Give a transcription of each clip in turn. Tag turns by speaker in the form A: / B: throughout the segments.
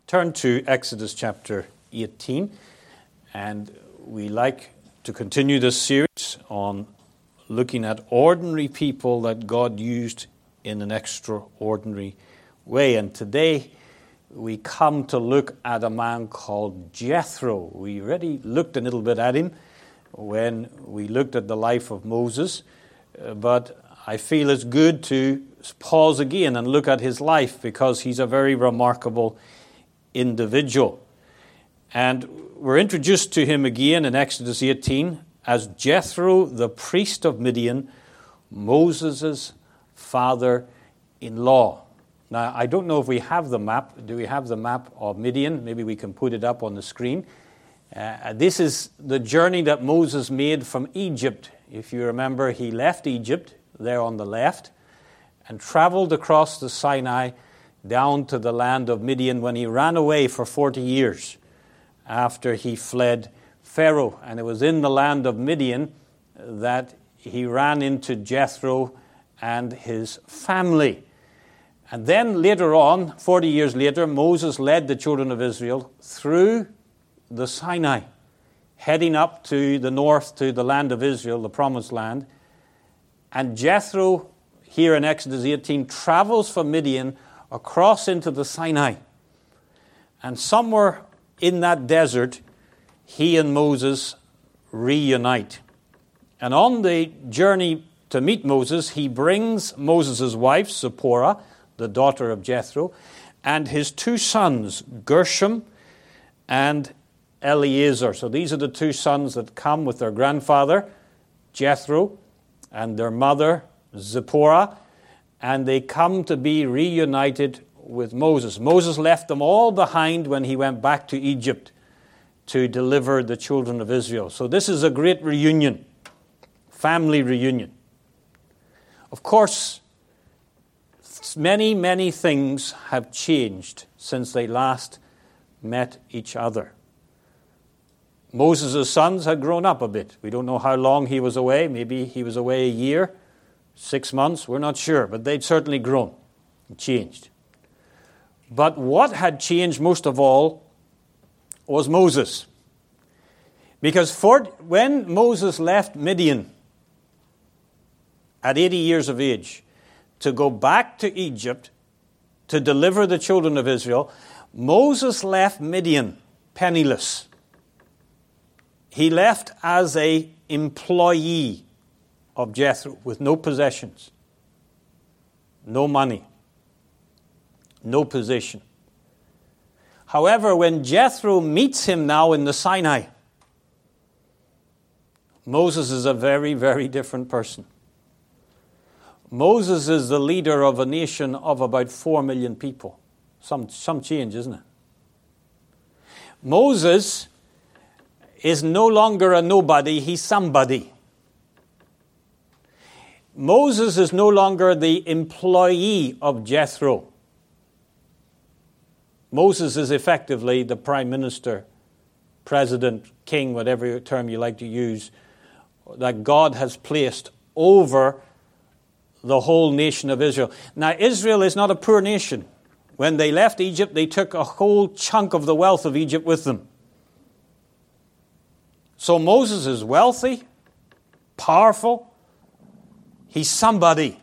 A: Turn to Exodus chapter 18, and we like to continue this series on looking at ordinary people that God used in an extraordinary way. And today we come to look at a man called Jethro. We already looked a little bit at him when we looked at the life of Moses, but I feel it's good to pause again and look at his life because he's a very remarkable individual. And we're introduced to him again in Exodus 18 as Jethro, the priest of Midian, Moses' father-in-law. Now, I don't know if we have the map. Do we have the map of Midian? Maybe we can put it up on the screen. This is the journey that Moses made from Egypt. If you remember, he left Egypt, there on the left, and traveled across the Sinai down to the land of Midian when he ran away for 40 years after he fled Pharaoh. And it was in the land of Midian that he ran into Jethro and his family. And then later on, 40 years later, Moses led the children of Israel through the Sinai, heading up to the north to the land of Israel, the promised land. And Jethro, here in Exodus 18, travels from Midian across into the Sinai. And somewhere in that desert, he and Moses reunite. And on the journey to meet Moses, he brings Moses' wife, Zipporah, the daughter of Jethro, and his two sons, Gershom and Eleazar. So these are the two sons that come with their grandfather, Jethro, and their mother, Zipporah, and they come to be reunited with Moses. Moses left them all behind when he went back to Egypt to deliver the children of Israel. So this is a great reunion, family reunion. Of course, many, many things have changed since they last met each other. Moses' sons had grown up a bit. We don't know how long he was away. Maybe he was away a year, 6 months. We're not sure. But they'd certainly grown and changed. But what had changed most of all was Moses. Because when Moses left Midian at 80 years of age to go back to Egypt to deliver the children of Israel, Moses left Midian penniless. He left as an employee of Jethro with no possessions, no money, no position. However, when Jethro meets him now in the Sinai, Moses is a very, very different person. Moses is the leader of a nation of about 4 million people. Some change, isn't it? Moses is no longer a nobody, he's somebody. Moses is no longer the employee of Jethro. Moses is effectively the prime minister, president, king, whatever term you like to use, that God has placed over the whole nation of Israel. Now, Israel is not a poor nation. When they left Egypt, they took a whole chunk of the wealth of Egypt with them. So Moses is wealthy, powerful. He's somebody.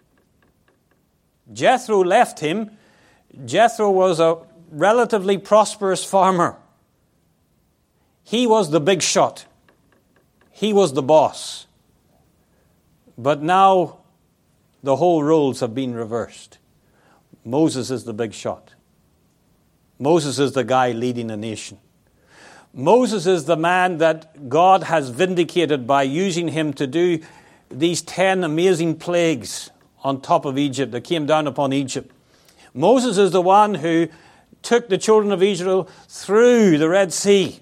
A: Jethro left him. Jethro was a relatively prosperous farmer. He was the big shot. He was the boss. But now the whole roles have been reversed. Moses is the big shot. Moses is the guy leading a nation. Moses is the man that God has vindicated by using him to do these 10 amazing plagues on top of Egypt that came down upon Egypt. Moses is the one who took the children of Israel through the Red Sea.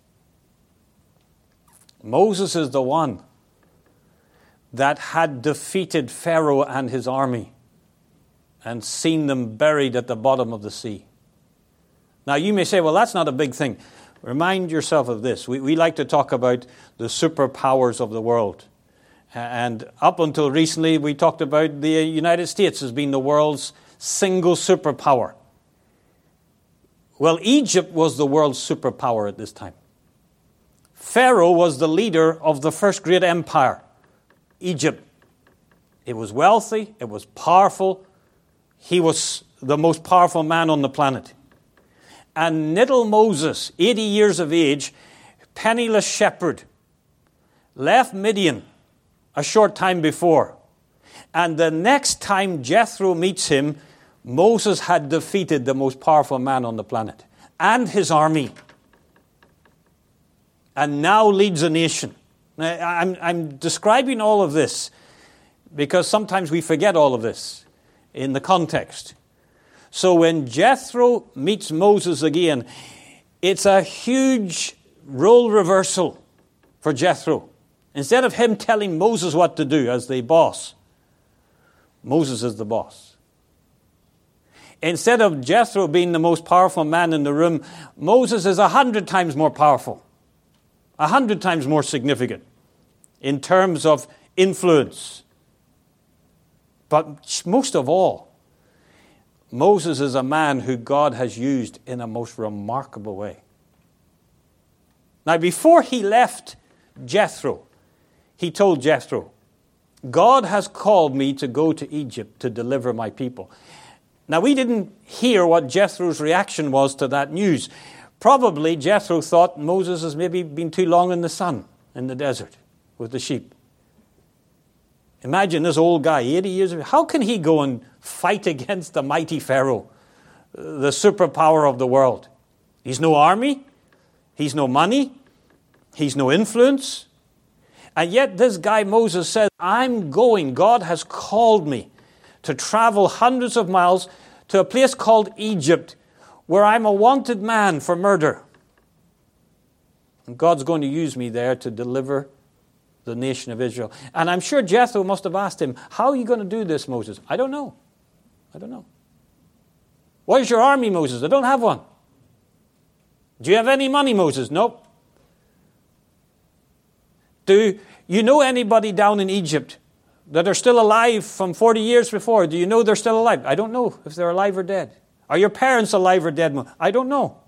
A: Moses is the one that had defeated Pharaoh and his army and seen them buried at the bottom of the sea. Now you may say, well, that's not a big thing. Remind yourself of this. We like to talk about the superpowers of the world. And up until recently, we talked about the United States as being the world's single superpower. Well, Egypt was the world's superpower at this time. Pharaoh was the leader of the first great empire, Egypt. It was wealthy, it was powerful. He was the most powerful man on the planet. And little Moses, 80 years of age, penniless shepherd, left Midian a short time before. And the next time Jethro meets him, Moses had defeated the most powerful man on the planet and his army, and now leads a nation. Now, I'm describing all of this because sometimes we forget all of this in the context. So when Jethro meets Moses again, it's a huge role reversal for Jethro. Instead of him telling Moses what to do as the boss, Moses is the boss. Instead of Jethro being the most powerful man in the room, Moses is 100 times more powerful, 100 times more significant in terms of influence. But most of all, Moses is a man who God has used in a most remarkable way. Now, before he left Jethro, he told Jethro, God has called me to go to Egypt to deliver my people. Now, we didn't hear what Jethro's reaction was to that news. Probably Jethro thought Moses has maybe been too long in the sun, in the desert, with the sheep. Imagine this old guy, 80 years old. How can he go and fight against the mighty Pharaoh, the superpower of the world? He's no army. He's no money. He's no influence. And yet this guy Moses says, I'm going. God has called me to travel hundreds of miles to a place called Egypt, where I'm a wanted man for murder. And God's going to use me there to deliver the nation of Israel. And I'm sure Jethro must have asked him, how are you going to do this, Moses? I don't know. Where's your army, Moses? I don't have one. Do you have any money, Moses? Nope. Do you know anybody down in Egypt that are still alive from 40 years before? Do you know they're still alive? I don't know if they're alive or dead. Are your parents alive or dead? I don't know.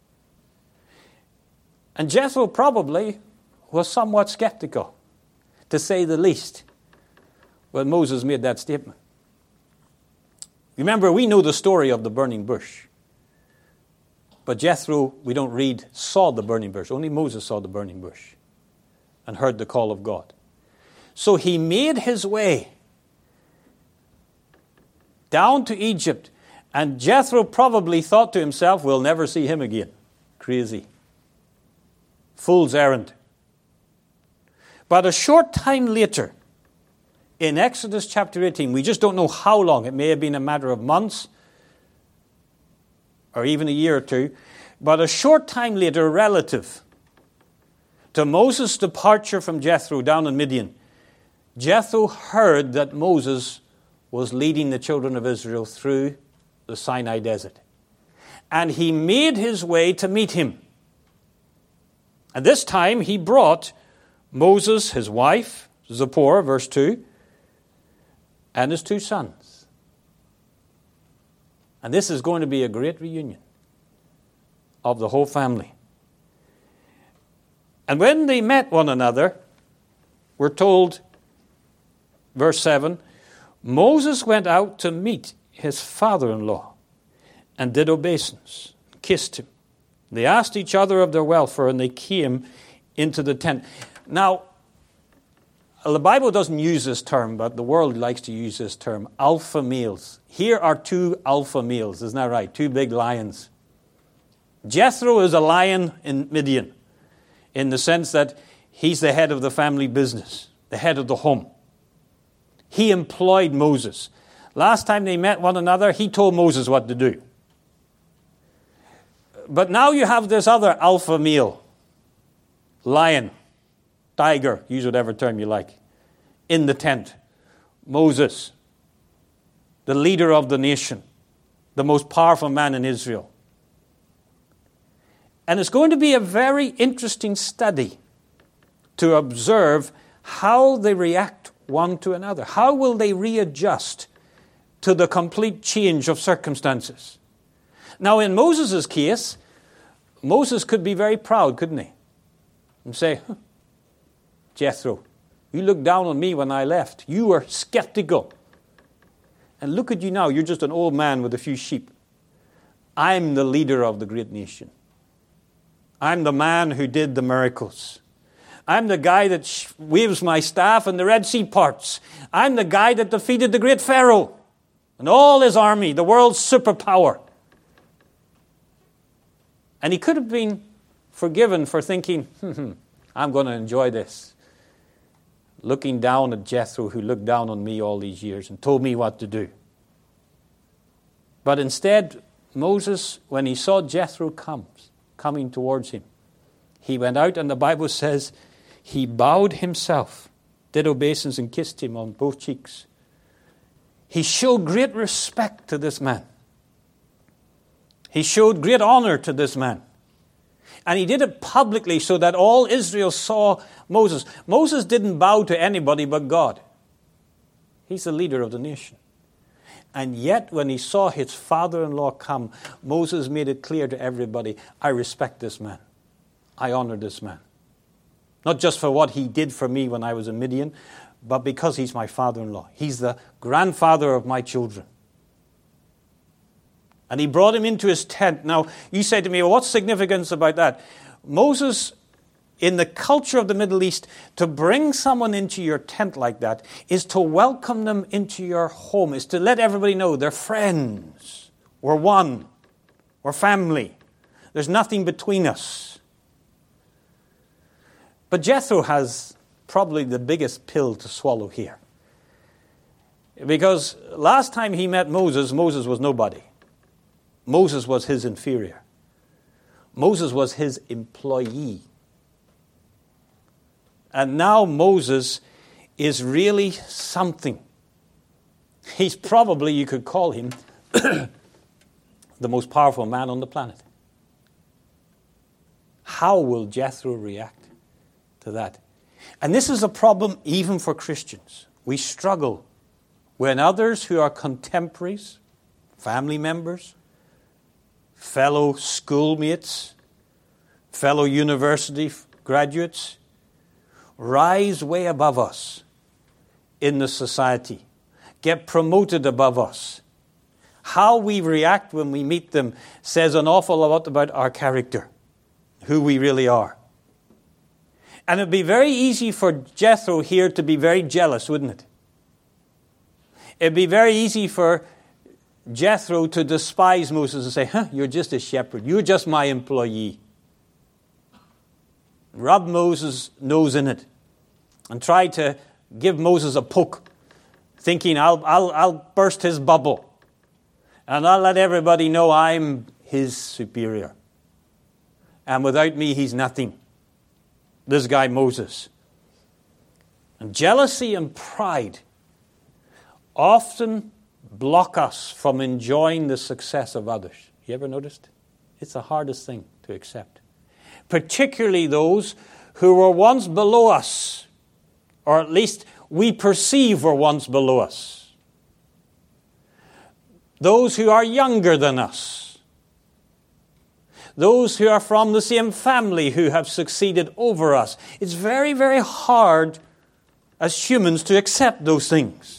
A: And Jethro probably was somewhat skeptical, to say the least, when Moses made that statement. Remember, we know the story of the burning bush. But Jethro, we don't read, saw the burning bush. Only Moses saw the burning bush and heard the call of God. So he made his way down to Egypt, and Jethro probably thought to himself, we'll never see him again. Crazy. Fool's errand. But a short time later, in Exodus chapter 18, we just don't know how long, it may have been a matter of months, or even a year or two, but a short time later, relative to Moses' departure from Jethro down in Midian, Jethro heard that Moses was leading the children of Israel through the Sinai desert. And he made his way to meet him. And this time he brought Moses, his wife, Zipporah, verse 2, and his 2 sons. And this is going to be a great reunion of the whole family. And when they met one another, we're told, verse 7, Moses went out to meet his father-in-law and did obeisance, kissed him. They asked each other of their welfare, and they came into the tent. Now, the Bible doesn't use this term, but the world likes to use this term, alpha males. Here are 2 alpha males, isn't that right? 2 big lions. Jethro is a lion in Midian, in the sense that he's the head of the family business, the head of the home. He employed Moses. Last time they met one another, he told Moses what to do. But now you have this other alpha male, lion, tiger, use whatever term you like, in the tent. Moses, the leader of the nation, the most powerful man in Israel. And it's going to be a very interesting study to observe how they react one to another. How will they readjust to the complete change of circumstances? Now, in Moses' case, Moses could be very proud, couldn't he? And say, Jethro, you looked down on me when I left. You were skeptical. And look at you now. You're just an old man with a few sheep. I'm the leader of the great nation. I'm the man who did the miracles. I'm the guy that waves my staff and the Red Sea parts. I'm the guy that defeated the great Pharaoh and all his army, the world's superpower. And he could have been forgiven for thinking, I'm going to enjoy this. Looking down at Jethro, who looked down on me all these years and told me what to do. But instead, Moses, when he saw Jethro coming towards him, he went out, and the Bible says he bowed himself, did obeisance, and kissed him on both cheeks. He showed great respect to this man. He showed great honor to this man. And he did it publicly so that all Israel saw Moses. Moses didn't bow to anybody but God. He's the leader of the nation. And yet, when he saw his father-in-law come, Moses made it clear to everybody, I respect this man. I honor this man. Not just for what he did for me when I was in Midian, but because he's my father-in-law. He's the grandfather of my children. And he brought him into his tent. Now, you say to me, well, what's significance about that? Moses, in the culture of the Middle East, to bring someone into your tent like that is to welcome them into your home, is to let everybody know they're friends. We're one. We're family. There's nothing between us. But Jethro has probably the biggest pill to swallow here. Because last time he met Moses, Moses was nobody. Moses was his inferior. Moses was his employee. And now Moses is really something. He's probably, you could call him, the most powerful man on the planet. How will Jethro react to that? And this is a problem even for Christians. We struggle when others who are contemporaries, family members, fellow schoolmates, fellow university graduates, rise way above us in the society, get promoted above us. How we react when we meet them says an awful lot about our character, who we really are. And it'd be very easy for Jethro here to be very jealous, wouldn't it? It'd be very easy for Jethro to despise Moses and say, you're just a shepherd. You're just my employee. Rub Moses' nose in it and try to give Moses a poke, thinking I'll burst his bubble and I'll let everybody know I'm his superior. And without me, he's nothing. This guy Moses. And jealousy and pride often block us from enjoying the success of others. You ever noticed? It's the hardest thing to accept. Particularly those who were once below us, or at least we perceive were once below us. Those who are younger than us. Those who are from the same family who have succeeded over us. It's very, very hard as humans to accept those things.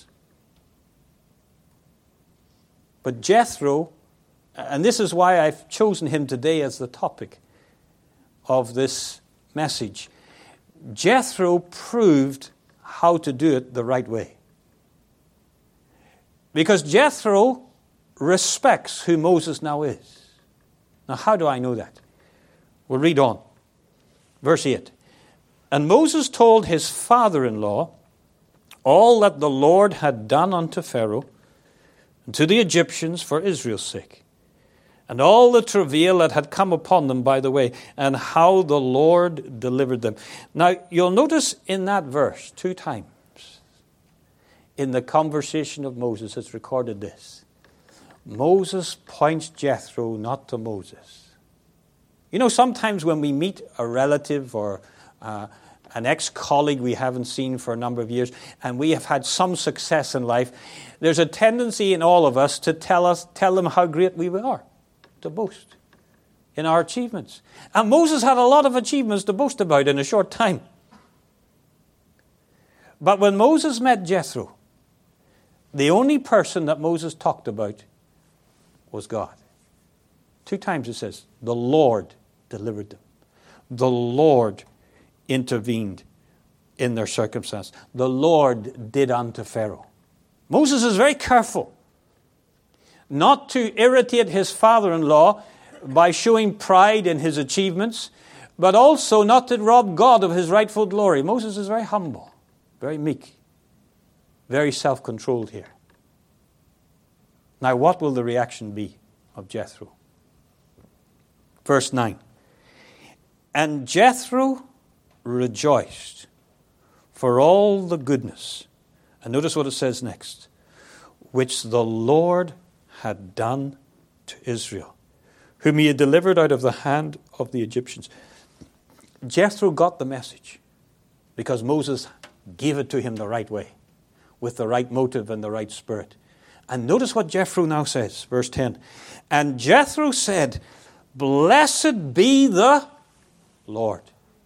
A: But Jethro, and this is why I've chosen him today as the topic of this message, Jethro proved how to do it the right way. Because Jethro respects who Moses now is. Now, how do I know that? We'll read on. Verse 8. And Moses told his father-in-law all that the Lord had done unto Pharaoh and to the Egyptians for Israel's sake, and all the travail that had come upon them by the way, and how the Lord delivered them. Now, you'll notice in that verse 2 times in the conversation of Moses, it's recorded this. Moses points Jethro, not to Moses. You know, sometimes when we meet a relative or an ex-colleague we haven't seen for a number of years, and we have had some success in life, there's a tendency in all of us to tell them how great we are, to boast in our achievements. And Moses had a lot of achievements to boast about in a short time. But when Moses met Jethro, the only person that Moses talked about was God. 2 times it says, the Lord delivered them. The Lord intervened in their circumstance. The Lord did unto Pharaoh. Moses is very careful not to irritate his father-in-law by showing pride in his achievements, but also not to rob God of his rightful glory. Moses is very humble, very meek, very self-controlled here. Now, what will the reaction be of Jethro? Verse 9. And Jethro rejoiced for all the goodness. And notice what it says next. Which the Lord had done to Israel, whom he had delivered out of the hand of the Egyptians. Jethro got the message because Moses gave it to him the right way, with the right motive and the right spirit. And notice what Jethro now says, verse 10. And Jethro said, Blessed be the Lord.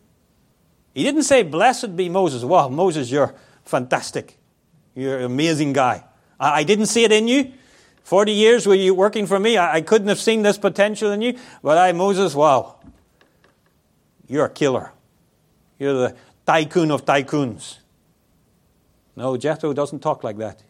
A: He didn't say, Blessed be Moses. Wow, Moses, you're fantastic. You're an amazing guy. I didn't see it in you. 40 years were you working for me. I couldn't have seen this potential in you. But Moses, wow. You're a killer. You're the tycoon of tycoons. No, Jethro doesn't talk like that.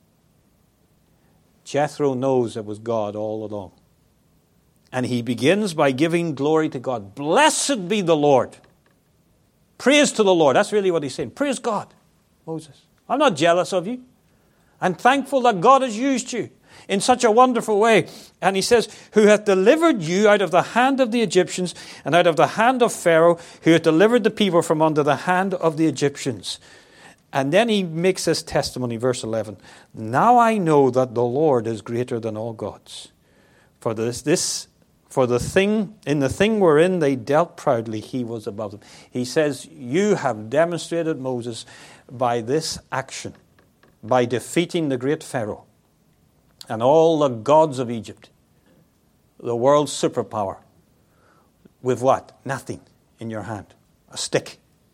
A: Jethro knows it was God all along. And he begins by giving glory to God. Blessed be the Lord. Praise to the Lord. That's really what he's saying. Praise God, Moses. I'm not jealous of you. I'm thankful that God has used you in such a wonderful way. And he says, who hath delivered you out of the hand of the Egyptians and out of the hand of Pharaoh, who hath delivered the people from under the hand of the Egyptians. And then he makes this testimony, verse 11. Now I know that the Lord is greater than all gods. For the thing wherein they dealt proudly, he was above them. He says, you have demonstrated, Moses, by this action, by defeating the great Pharaoh and all the gods of Egypt, the world's superpower, with what? Nothing in your hand. A stick.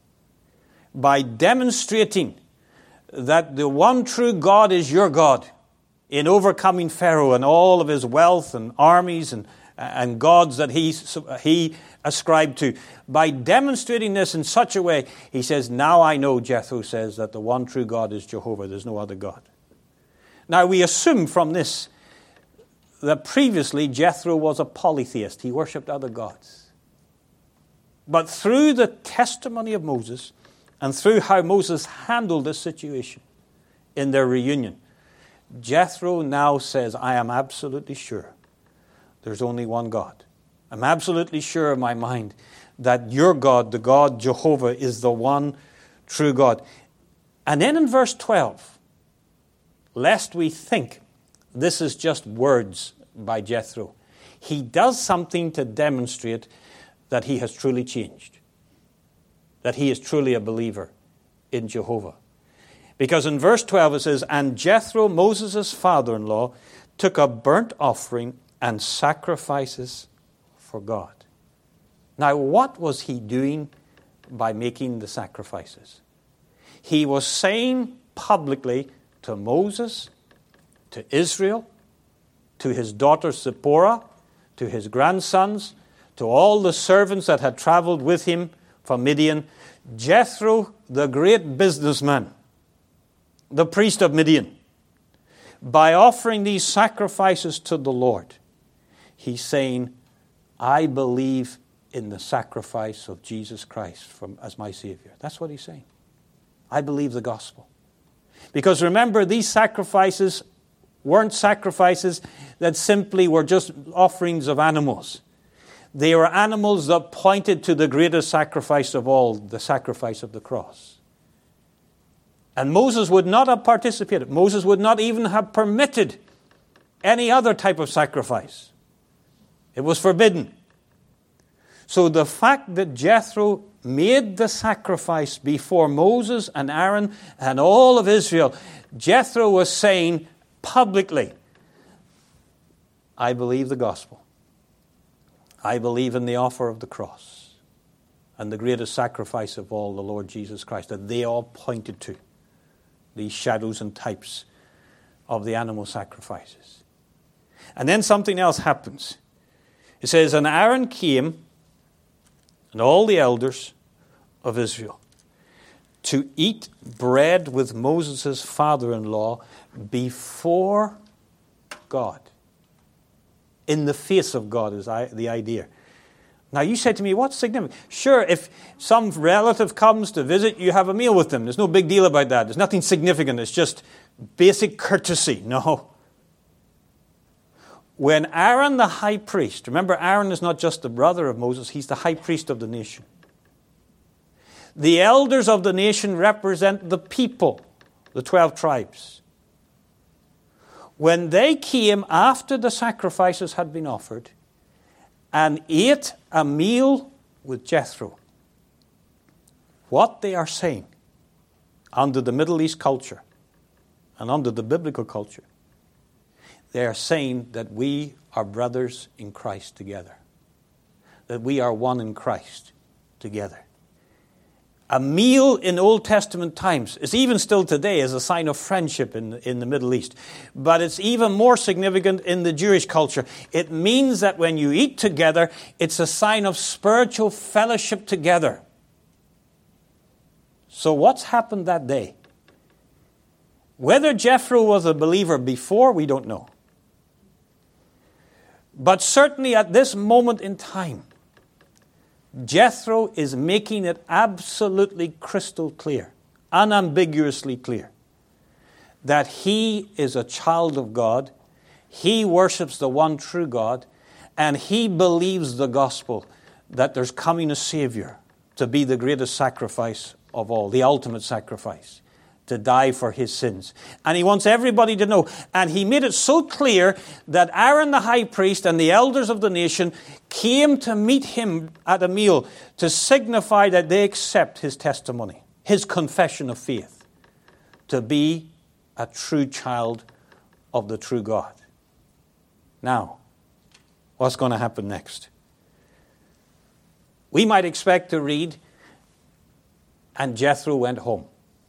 A: By demonstrating that the one true God is your God in overcoming Pharaoh and all of his wealth and armies and gods that he ascribed to. By demonstrating this in such a way, he says, now I know, Jethro says, that the one true God is Jehovah. There's no other God. Now we assume from this that previously Jethro was a polytheist. He worshipped other gods. But through the testimony of Moses and through how Moses handled this situation in their reunion, Jethro now says, I am absolutely sure there's only one God. I'm absolutely sure in my mind that your God, the God Jehovah, is the one true God. And then in verse 12, lest we think this is just words by Jethro, he does something to demonstrate that he has truly changed, that he is truly a believer in Jehovah. Because in verse 12 it says, and Jethro, Moses' father-in-law, took a burnt offering and sacrifices for God. Now, what was he doing by making the sacrifices? He was saying publicly to Moses, to Israel, to his daughter Zipporah, to his grandsons, to all the servants that had traveled with him from Midian, Jethro, the great businessman, the priest of Midian, by offering these sacrifices to the Lord, he's saying, I believe in the sacrifice of Jesus Christ as my Savior. That's what he's saying. I believe the gospel. Because remember, these sacrifices weren't sacrifices that simply were just offerings of animals. They were animals that pointed to the greatest sacrifice of all, the sacrifice of the cross. And Moses would not have participated. Moses would not even have permitted any other type of sacrifice. It was forbidden. So the fact that Jethro made the sacrifice before Moses and Aaron and all of Israel, Jethro was saying publicly, I believe the gospel. I believe in the offer of the cross and the greatest sacrifice of all, the Lord Jesus Christ, that they all pointed to, these shadows and types of the animal sacrifices. And then something else happens. It says, and Aaron came, and all the elders of Israel, to eat bread with Moses' father-in-law before God. In the face of God is the idea. Now you said to me, what's significant? Sure, if some relative comes to visit, you have a meal with them. There's no big deal about that. There's nothing significant. It's just basic courtesy. No. When Aaron the high priest, remember Aaron is not just the brother of Moses, he's the high priest of the nation. The elders of the nation represent the people, the 12 tribes. When they came after the sacrifices had been offered and ate a meal with Jethro, what they are saying under the Middle East culture and under the biblical culture, they are saying that we are brothers in Christ together, that we are one in Christ together. A meal in Old Testament times is even still today as a sign of friendship in the Middle East. But it's even more significant in the Jewish culture. It means that when you eat together, it's a sign of spiritual fellowship together. So what's happened that day? Whether Jethro was a believer before, we don't know. But certainly at this moment in time, Jethro is making it absolutely crystal clear, unambiguously clear, that he is a child of God, he worships the one true God, and he believes the gospel that there's coming a Savior to be the greatest sacrifice of all, the ultimate sacrifice, to die for his sins. And he wants everybody to know. And he made it so clear that Aaron the high priest and the elders of the nation came to meet him at a meal to signify that they accept his testimony, his confession of faith, to be a true child of the true God. Now, what's going to happen next? We might expect to read, and Jethro went home.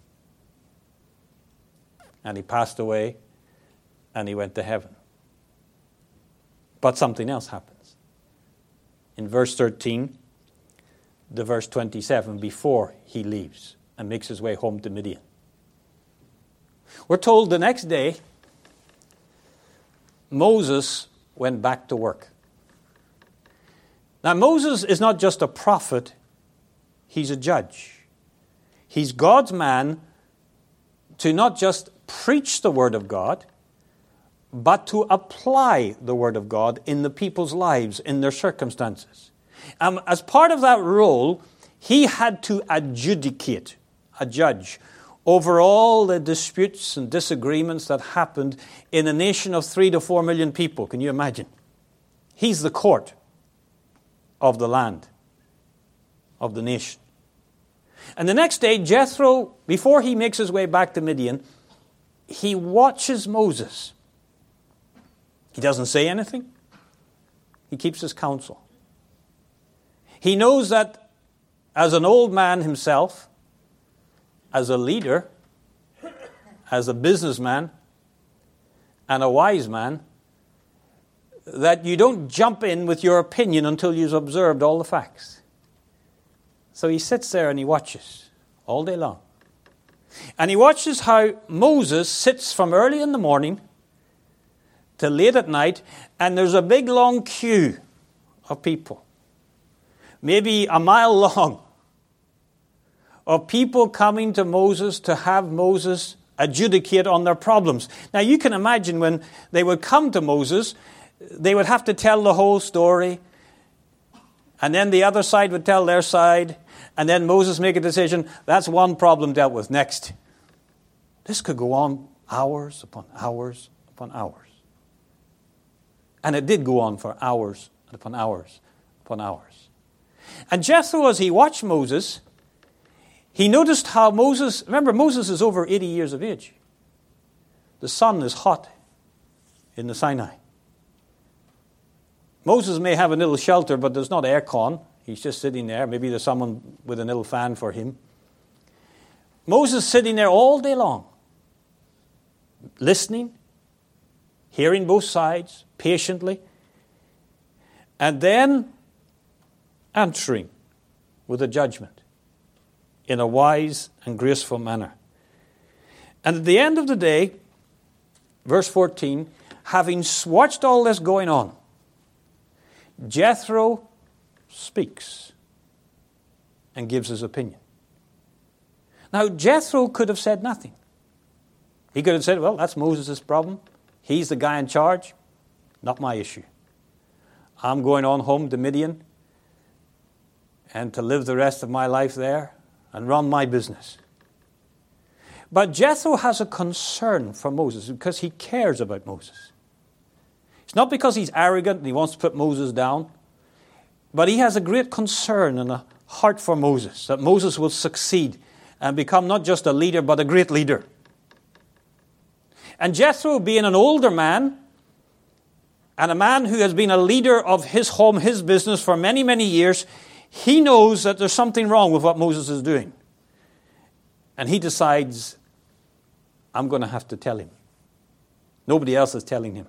A: And he passed away, and he went to heaven. But something else happens. In verse 13 to verse 27, before he leaves and makes his way home to Midian. We're told the next day, Moses went back to work. Now, Moses is not just a prophet, he's a judge. He's God's man to not just preach the Word of God, but to apply the Word of God in the people's lives, in their circumstances. As part of that role, he had to adjudicate, a judge, over all the disputes and disagreements that happened in a nation of 3 to 4 million people. Can you imagine? He's the court of the land, of the nation. And the next day, Jethro, before he makes his way back to Midian, he watches Moses. He doesn't say anything. He keeps his counsel. He knows that as an old man himself, as a leader, as a businessman, and a wise man, that you don't jump in with your opinion until you've observed all the facts. So he sits there and he watches all day long. And he watches how Moses sits from early in the morning till late at night, and there's a big long queue of people, maybe a mile long, of people coming to Moses to have Moses adjudicate on their problems. Now you can imagine when they would come to Moses, they would have to tell the whole story, and then the other side would tell their side, and then Moses make a decision. That's one problem dealt with. Next. This could go on hours upon hours upon hours. And it did go on for hours upon hours upon hours. And Jethro, as he watched Moses, he noticed how Moses, remember Moses is over 80 years of age. The sun is hot in the Sinai. Moses may have a little shelter, but there's not aircon. He's just sitting there. Maybe there's someone with a little fan for him. Moses sitting there all day long, listening, hearing both sides patiently, and then answering with a judgment in a wise and graceful manner. And at the end of the day, verse 14, having watched all this going on, Jethro speaks and gives his opinion. Now, Jethro could have said nothing. He could have said, well, that's Moses' problem. He's the guy in charge. Not my issue. I'm going on home to Midian and to live the rest of my life there and run my business. But Jethro has a concern for Moses because he cares about Moses. It's not because he's arrogant and he wants to put Moses down, but he has a great concern and a heart for Moses, that Moses will succeed and become not just a leader, but a great leader. And Jethro, being an older man, and a man who has been a leader of his home, his business for many, many years, he knows that there's something wrong with what Moses is doing. And he decides, I'm going to have to tell him. Nobody else is telling him.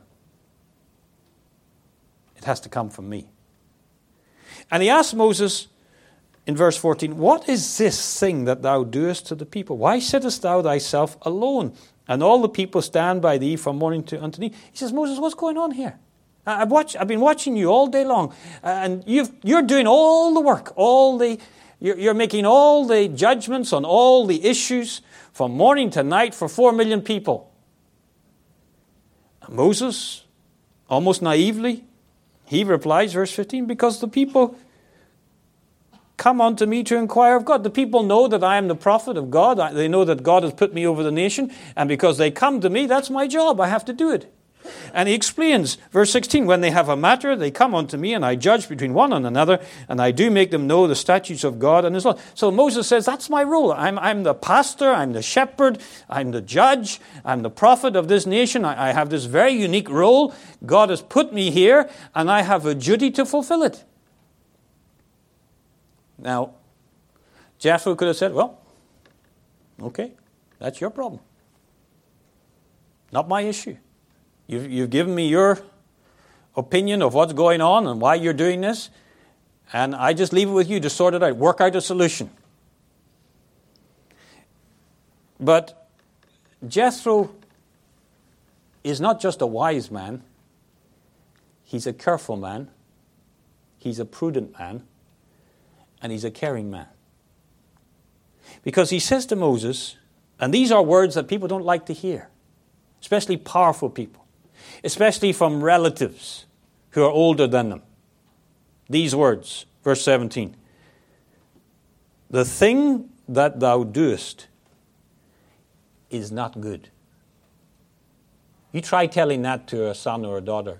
A: It has to come from me. And he asks Moses in verse 14, what is this thing that thou doest to the people? Why sittest thou thyself alone? And all the people stand by thee from morning unto thee. He says, Moses, what's going on here? I've been watching you all day long, and you're doing all the work, you're making all the judgments on all the issues from morning to night for 4 million people. And Moses, almost naively, he replies, verse 15, because the people come unto me to inquire of God. The people know that I am the prophet of God. They know that God has put me over the nation. And because they come to me, that's my job. I have to do it. And he explains, verse 16, when they have a matter, they come unto me, and I judge between one and another, and I do make them know the statutes of God and his law. So Moses says, that's my role. I'm the pastor, I'm the shepherd, I'm the judge, I'm the prophet of this nation. I have this very unique role. God has put me here, and I have a duty to fulfill it. Now, Jethro could have said, well, okay, that's your problem. Not my issue. You've given me your opinion of what's going on and why you're doing this, and I just leave it with you to sort it out, work out a solution. But Jethro is not just a wise man. He's a careful man. He's a prudent man. And he's a caring man. Because he says to Moses, and these are words that people don't like to hear, especially powerful people, especially from relatives who are older than them. These words, verse 17. The thing that thou doest is not good. You try telling that to a son or a daughter,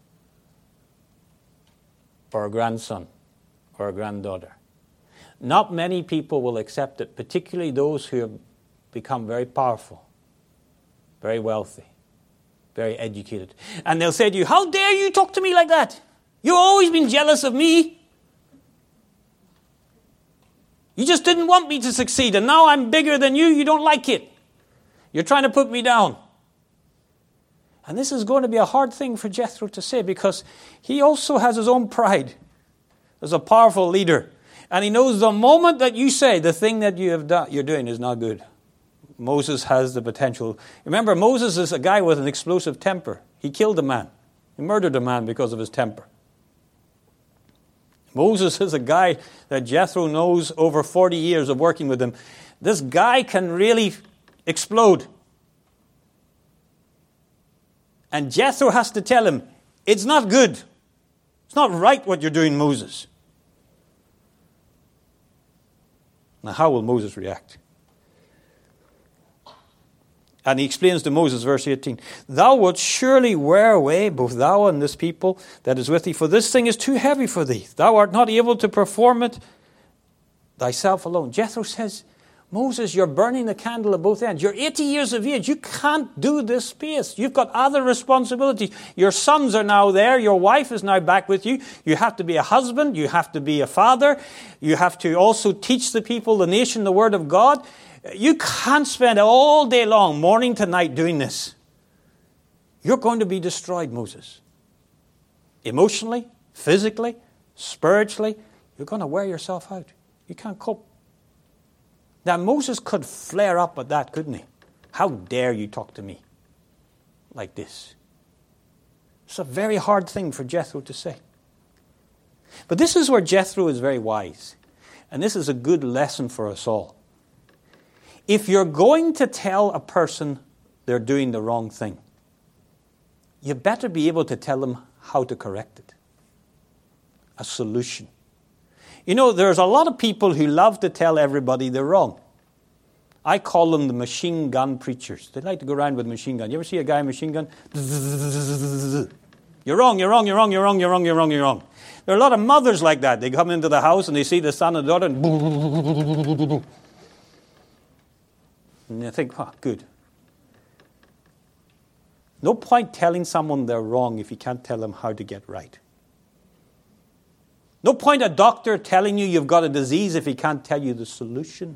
A: or a grandson, or a granddaughter. Not many people will accept it, particularly those who have become very powerful, very wealthy, very educated. And they'll say to you, how dare you talk to me like that? You've always been jealous of me. You just didn't want me to succeed, and now I'm bigger than you. You don't like it. You're trying to put me down. And this is going to be a hard thing for Jethro to say, because he also has his own pride as a powerful leader. And he knows the moment that you say the thing that you're doing is not good, Moses has the potential. Remember, Moses is a guy with an explosive temper. He killed a man. He murdered a man because of his temper. Moses is a guy that Jethro knows over 40 years of working with him. This guy can really explode. And Jethro has to tell him, it's not good. It's not right what you're doing, Moses. Now, how will Moses react? And he explains to Moses, verse 18, thou wilt surely wear away, both thou and this people that is with thee, for this thing is too heavy for thee. Thou art not able to perform it thyself alone. Jethro says, Moses, you're burning the candle at both ends. You're 80 years of age. You can't do this space. You've got other responsibilities. Your sons are now there. Your wife is now back with you. You have to be a husband. You have to be a father. You have to also teach the people, the nation, the word of God. You can't spend all day long, morning to night, doing this. You're going to be destroyed, Moses. Emotionally, physically, spiritually, you're going to wear yourself out. You can't cope. Now, Moses could flare up at that, couldn't he? How dare you talk to me like this? It's a very hard thing for Jethro to say. But this is where Jethro is very wise. And this is a good lesson for us all. If you're going to tell a person they're doing the wrong thing, you better be able to tell them how to correct it. A solution. You know, there's a lot of people who love to tell everybody they're wrong. I call them the machine gun preachers. They like to go around with a machine gun. You ever see a guy with a machine gun? You're wrong, you're wrong, you're wrong, you're wrong, you're wrong, you're wrong, you're wrong. There are a lot of mothers like that. They come into the house and they see the son and daughter and they think, oh, good. No point telling someone they're wrong if you can't tell them how to get right. No point a doctor telling you you've got a disease if he can't tell you the solution.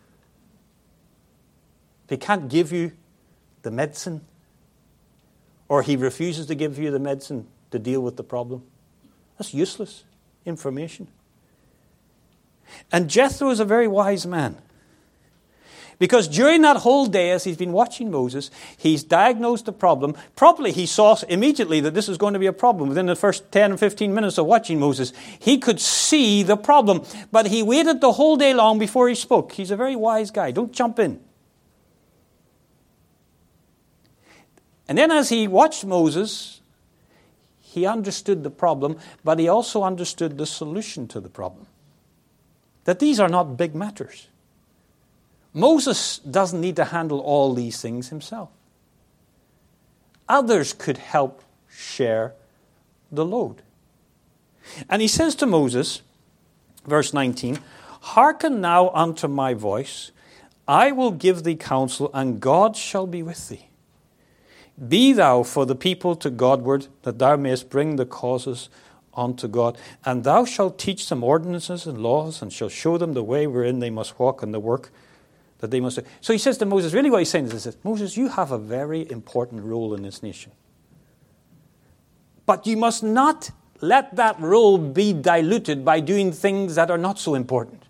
A: If he can't give you the medicine, or he refuses to give you the medicine to deal with the problem, that's useless information. And Jethro is a very wise man. Because during that whole day, as he's been watching Moses, he's diagnosed the problem. Probably he saw immediately that this was going to be a problem. Within the first 10 or 15 minutes of watching Moses, he could see the problem. But he waited the whole day long before he spoke. He's a very wise guy. Don't jump in. And then as he watched Moses, he understood the problem, but he also understood the solution to the problem. That these are not big matters. Moses doesn't need to handle all these things himself. Others could help share the load. And he says to Moses, verse 19, "Hearken now unto my voice, I will give thee counsel, and God shall be with thee. Be thou for the people to Godward, that thou mayest bring the causes unto God. And thou shalt teach them ordinances and laws, and shall show them the way wherein they must walk, and the work that they must do." So he says to Moses, really what he's saying is this: Moses, you have a very important role in this nation. But you must not let that role be diluted by doing things that are not so important.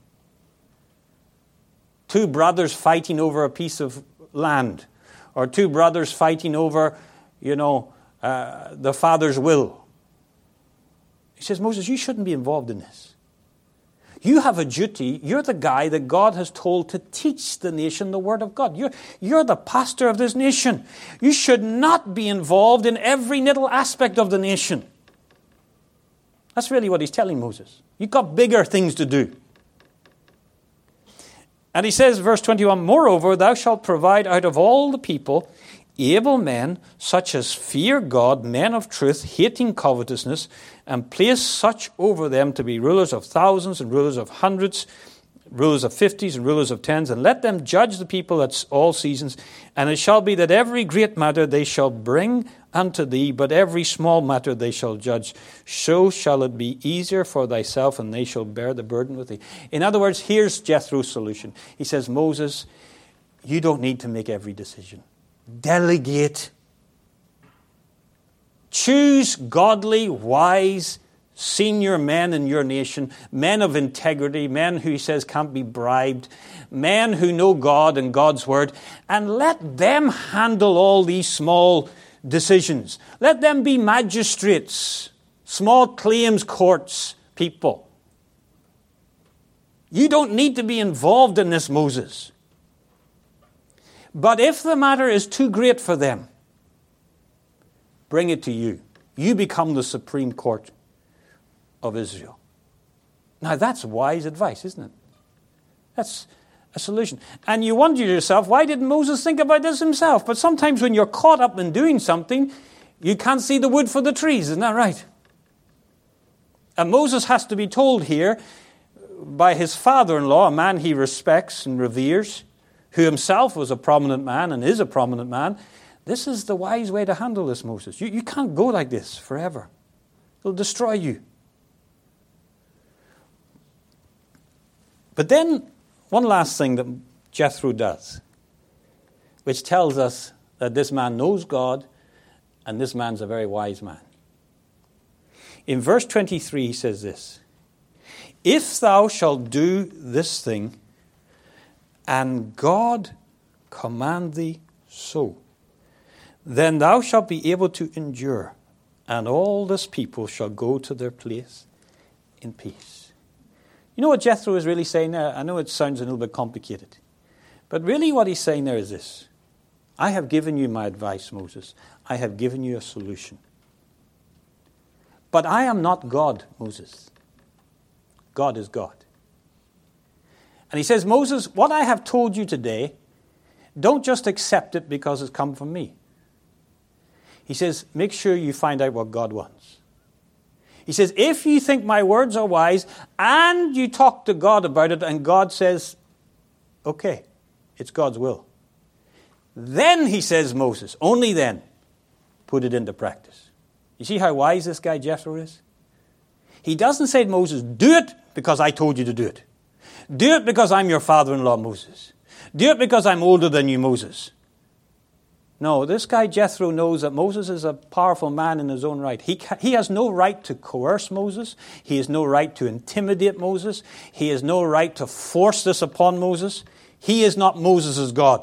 A: Two brothers fighting over a piece of land, or two brothers fighting over, the father's will. He says, Moses, you shouldn't be involved in this. You have a duty. You're the guy that God has told to teach the nation the word of God. You're the pastor of this nation. You should not be involved in every little aspect of the nation. That's really what he's telling Moses. You've got bigger things to do. And he says, verse 21, "Moreover, thou shalt provide out of all the people able men, such as fear God, men of truth, hating covetousness, and place such over them to be rulers of thousands and rulers of hundreds, rulers of 50s and rulers of 10s, and let them judge the people at all seasons. And it shall be that every great matter they shall bring unto thee, but every small matter they shall judge. So shall it be easier for thyself, and they shall bear the burden with thee." In other words, here's Jethro's solution. He says, Moses, you don't need to make every decision. Delegate. Choose godly, wise, senior men in your nation, men of integrity, men who he says can't be bribed, men who know God and God's word, and let them handle all these small decisions. Let them be magistrates, small claims courts people. You don't need to be involved in this, Moses. But if the matter is too great for them, bring it to you. You become the Supreme Court of Israel. Now that's wise advice, isn't it? That's a solution. And you wonder to yourself, why didn't Moses think about this himself? But sometimes when you're caught up in doing something, you can't see the wood for the trees, isn't that right? And Moses has to be told here, by his father-in-law, a man he respects and reveres, who himself was a prominent man and is a prominent man. This is the wise way to handle this, Moses. You can't go like this forever. It'll destroy you. But then, one last thing that Jethro does, which tells us that this man knows God and this man's a very wise man. In verse 23, he says this, "If thou shalt do this thing, and God command thee so, then thou shalt be able to endure, and all this people shall go to their place in peace." You know what Jethro is really saying there? I know it sounds a little bit complicated. But really what he's saying there is this. I have given you my advice, Moses. I have given you a solution. But I am not God, Moses. God is God. And he says, Moses, what I have told you today, don't just accept it because it's come from me. He says, make sure you find out what God wants. He says, if you think my words are wise and you talk to God about it and God says, okay, it's God's will. Then, he says, Moses, only then, put it into practice. You see how wise this guy Jethro is? He doesn't say to Moses, do it because I told you to do it. Do it because I'm your father-in-law, Moses. Do it because I'm older than you, Moses. No, this guy Jethro knows that Moses is a powerful man in his own right. He has no right to coerce Moses. He has no right to intimidate Moses. He has no right to force this upon Moses. He is not Moses' God.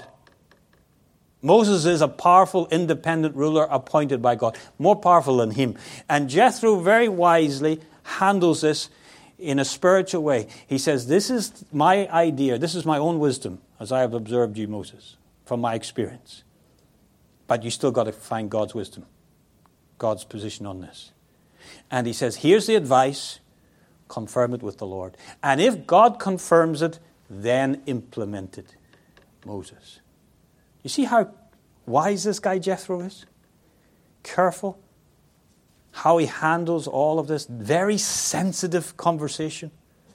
A: Moses is a powerful, independent ruler appointed by God, more powerful than him. And Jethro very wisely handles this in a spiritual way. He says, this is my idea, this is my own wisdom, as I have observed you, Moses, from my experience. But you still got to find God's wisdom, God's position on this. And he says, here's the advice, confirm it with the Lord. And if God confirms it, then implement it, Moses. You see how wise this guy Jethro is? Careful. How he handles all of this very sensitive conversation.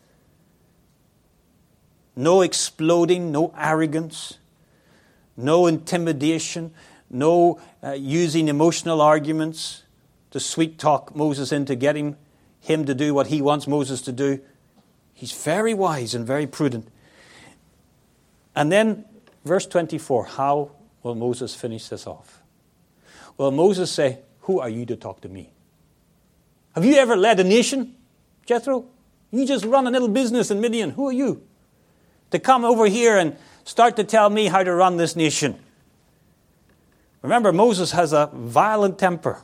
A: No exploding, no arrogance, no intimidation, no using emotional arguments to sweet talk Moses into getting him to do what he wants Moses to do. He's very wise and very prudent. And then verse 24, how will Moses finish this off? Will Moses say, who are you to talk to me? Have you ever led a nation, Jethro? You just run a little business in Midian. Who are you to come over here and start to tell me how to run this nation? Remember, Moses has a violent temper.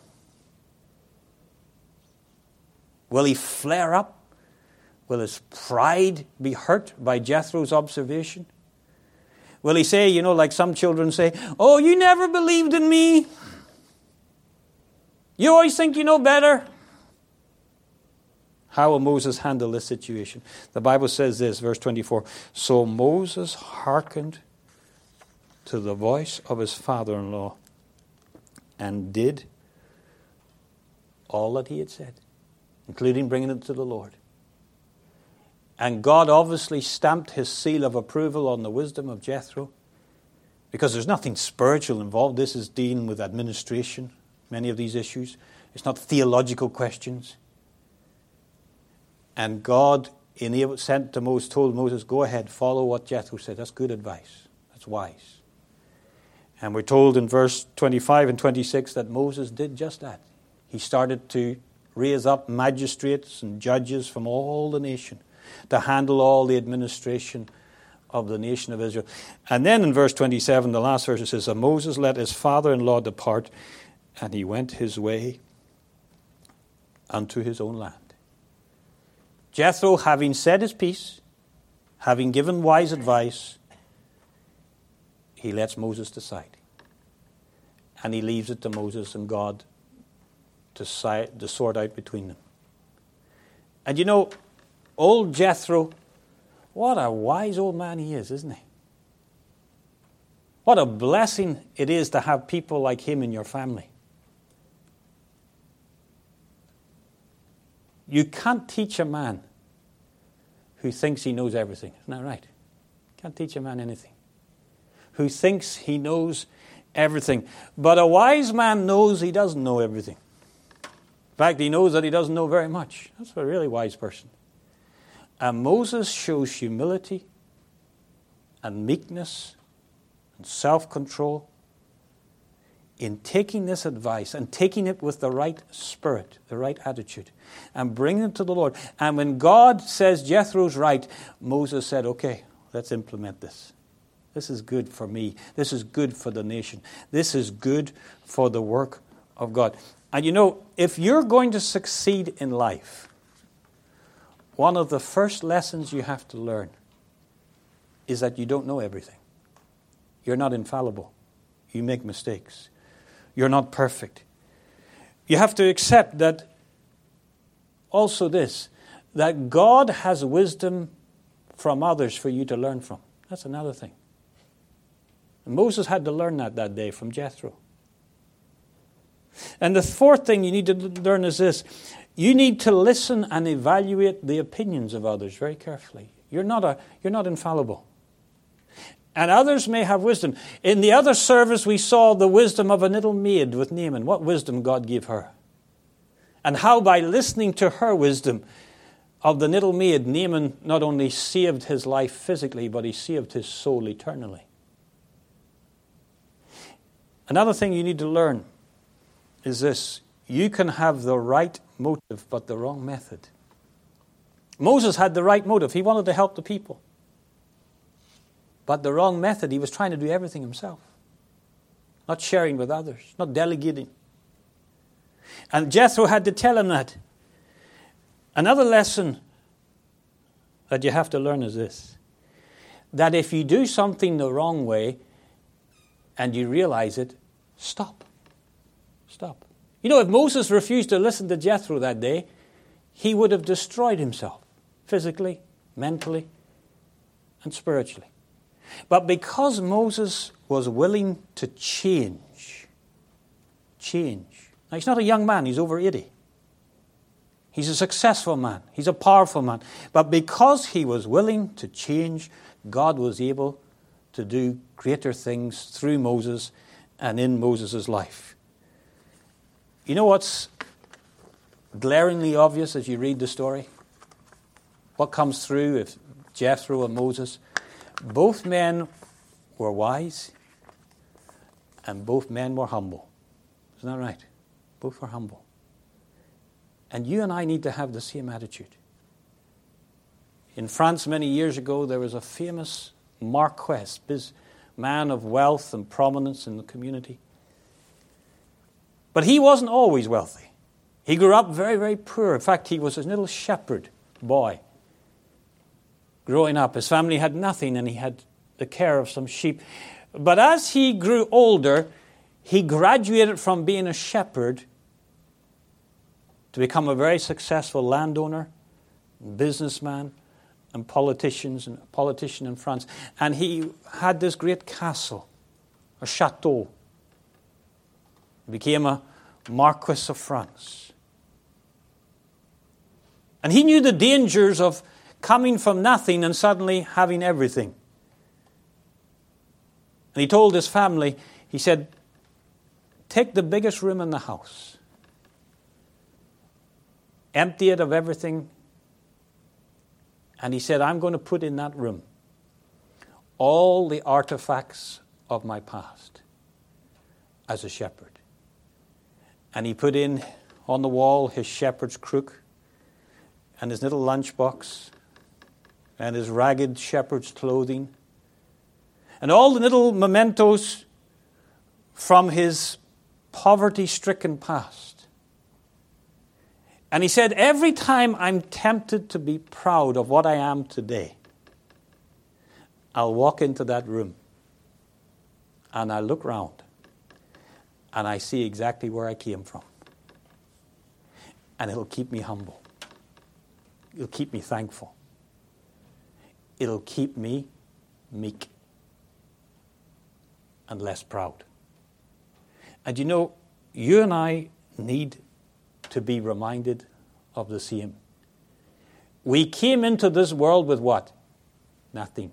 A: Will he flare up? Will his pride be hurt by Jethro's observation? Will he say, you know, like some children say, oh, you never believed in me? You always think you know better? How will Moses handle this situation? The Bible says this, verse 24. So Moses hearkened to the voice of his father-in-law and did all that he had said, including bringing it to the Lord. And God obviously stamped his seal of approval on the wisdom of Jethro, because there's nothing spiritual involved. This is dealing with administration, many of these issues. It's not theological questions. And God sent to Moses, told Moses, go ahead, follow what Jethro said. That's good advice. That's wise. And we're told in verse 25 and 26 that Moses did just that. He started to raise up magistrates and judges from all the nation to handle all the administration of the nation of Israel. And then in verse 27, the last verse, it says, and Moses let his father-in-law depart, and he went his way unto his own land. Jethro, having said his piece, having given wise advice, he lets Moses decide. And he leaves it to Moses and God to sort out between them. And you know, old Jethro, what a wise old man he is, isn't he? What a blessing it is to have people like him in your family. You can't teach a man who thinks he knows everything. Isn't that right? Can't teach a man anything. Who thinks he knows everything. But a wise man knows he doesn't know everything. In fact, he knows that he doesn't know very much. That's a really wise person. And Moses shows humility and meekness and self-control in taking this advice and taking it with the right spirit, the right attitude, and bringing it to the Lord. And when God says Jethro's right, Moses said, okay, let's implement this. This is good for me. This is good for the nation. This is good for the work of God. And you know, if you're going to succeed in life, one of the first lessons you have to learn is that you don't know everything. You're not infallible. You make mistakes. You're not perfect. You have to accept that also this, that God has wisdom from others for you to learn from. That's another thing. And Moses had to learn that day from Jethro. And the fourth thing you need to learn is this. You need to listen and evaluate the opinions of others very carefully. You're not infallible. And others may have wisdom. In the other service, we saw the wisdom of a little maid with Naaman. What wisdom God gave her. And how by listening to her wisdom of the little maid, Naaman not only saved his life physically, but he saved his soul eternally. Another thing you need to learn is this. You can have the right motive, but the wrong method. Moses had the right motive. He wanted to help the people. But the wrong method, he was trying to do everything himself. Not sharing with others, not delegating. And Jethro had to tell him that. Another lesson that you have to learn is this. That if you do something the wrong way and you realize it, stop. Stop. You know, if Moses refused to listen to Jethro that day, he would have destroyed himself physically, mentally, and spiritually. But because Moses was willing to change. Now, he's not a young man, he's over 80. He's a successful man, he's a powerful man. But because he was willing to change, God was able to do greater things through Moses and in Moses' life. You know what's glaringly obvious as you read the story? What comes through if Jethro and Moses? Both men were wise and both men were humble. Isn't that right? Both were humble. And you and I need to have the same attitude. In France many years ago, there was a famous marquess, man of wealth and prominence in the community. But he wasn't always wealthy. He grew up very, very poor. In fact, he was a little shepherd boy. Growing up, his family had nothing and he had the care of some sheep. But as he grew older, he graduated from being a shepherd to become a very successful landowner, businessman, and politician in France. And he had this great castle, a chateau. He became a Marquis of France. And he knew the dangers of coming from nothing and suddenly having everything. And he told his family, he said, take the biggest room in the house. Empty it of everything. And he said, I'm going to put in that room all the artifacts of my past as a shepherd. And he put in on the wall his shepherd's crook and his little lunchbox and his ragged shepherd's clothing and all the little mementos from his poverty-stricken past. And he said, every time I'm tempted to be proud of what I am today, I'll walk into that room and I look round and I see exactly where I came from. And it'll keep me humble. It'll keep me thankful. It'll keep me meek and less proud. And you know, you and I need to be reminded of the same. We came into this world with what? Nothing.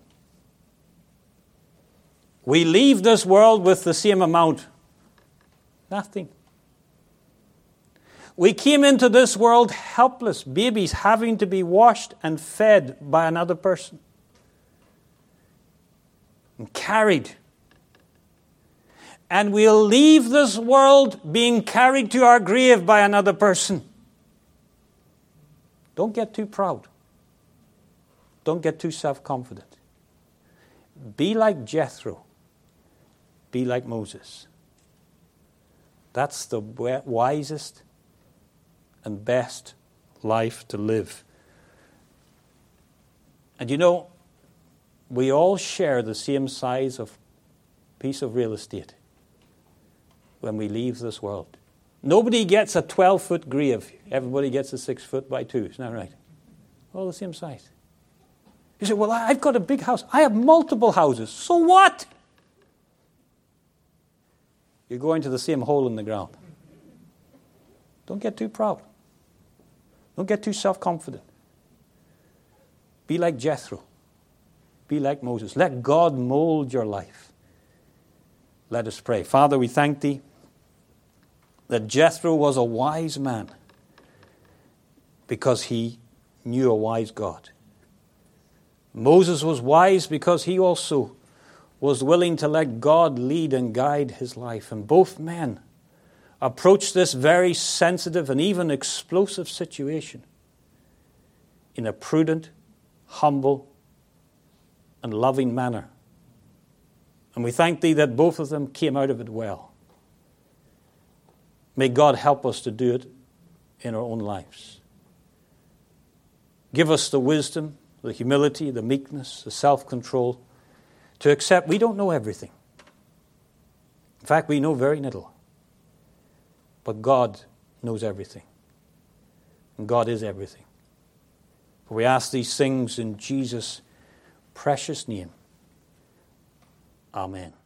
A: We leave this world with the same amount. Nothing. We came into this world helpless, babies having to be washed and fed by another person. And carried. And we'll leave this world being carried to our grave by another person. Don't get too proud. Don't get too self-confident. Be like Jethro. Be like Moses. That's the wisest and best life to live. And you know, we all share the same size of piece of real estate when we leave this world. Nobody gets a 12-foot grave. Everybody gets a 6 foot by 2. Isn't that right? All the same size. You say, well, I've got a big house. I have multiple houses. So what? You're going to the same hole in the ground. Don't get too proud. Don't get too self-confident. Be like Jethro. Be like Moses. Let God mold your life. Let us pray. Father, we thank Thee that Jethro was a wise man because he knew a wise God. Moses was wise because he also was willing to let God lead and guide his life. And both men approached this very sensitive and even explosive situation in a prudent, humble, and loving manner. And we thank Thee that both of them came out of it well. May God help us to do it in our own lives. Give us the wisdom, the humility, the meekness, the self-control to accept we don't know everything. In fact, we know very little. But God knows everything. And God is everything. For we ask these things in Jesus' precious name. Amen.